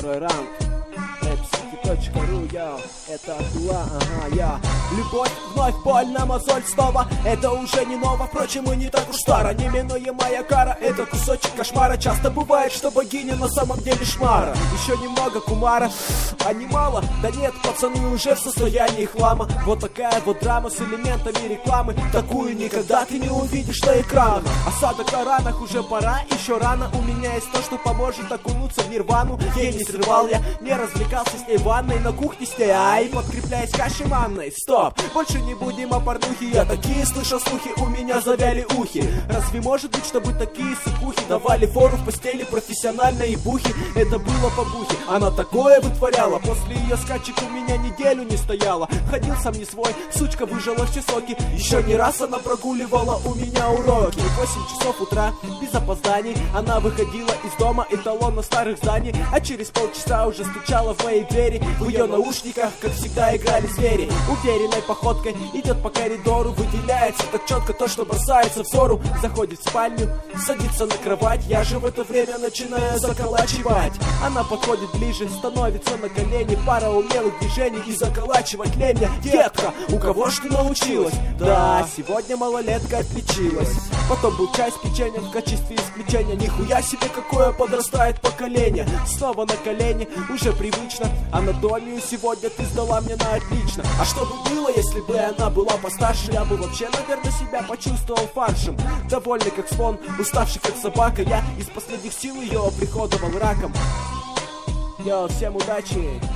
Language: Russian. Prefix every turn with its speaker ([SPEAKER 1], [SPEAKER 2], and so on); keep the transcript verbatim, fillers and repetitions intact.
[SPEAKER 1] Второй раунд. Эпсики.ру, я, это Абдулла, ага, я. Любовь вновь больно, мозоль снова. Это уже не ново, впрочем, и не так уж старо. Неминуемая кара, это кусочек кошмара. Часто бывает, что богиня на самом деле шмара. Еще немного кумара, а не мало. Да нет, пацаны уже в состоянии хлама. Вот такая вот драма с элементами рекламы. Такую никогда ты не увидишь на экранах. Осадок на ранах уже пора, еще рано. У меня есть то, что поможет окунуться в нирвану. Ей не срывал я, не развлекался с ней в ванной, на кухне с ней, ай, подкрепляясь кашей манной. Стоп, больше не будем о порнухе. Я такие слышал слухи, у меня завяли ухи. Разве может быть, чтобы такие сыкухи давали фору в постели профессиональной бухи? Это было по бухе, она такое вытворяла. После ее скачек у меня неделю не стояла. Ходил сам не свой, сучка выжила все соки. Еще не раз она прогуливала у меня уроки. Восемь часов утра, без опозданий, она выходила из дома, эталона старых зданий. А через полчаса уже стучала в мои двери. В ее наушниках, как всегда, играли звери. Уверенной походкой идет по коридору. Выделяется так четко то, что бросается взору. Заходит в спальню, садится на кровать. Я же в это время начинаю заколачивать. Она подходит ближе, становится на колени. Пара умелых движений и заколачивать лень. Детка, у кого ж ты научилась? Да, сегодня малолетка отличилась. Потом был чай с печеньем в качестве исключения. Нихуя себе, какое подрастает поколение. Снова на колени, уже привычно. Анатомию сегодня ты сдала мне на отлично. А что бы было, если бы она была постарше? Я бы вообще, наверное, себя почувствовал фаршем. Довольный как слон, уставший как собака. Я из последних сил ее оприходовал раком. Йо, всем удачи!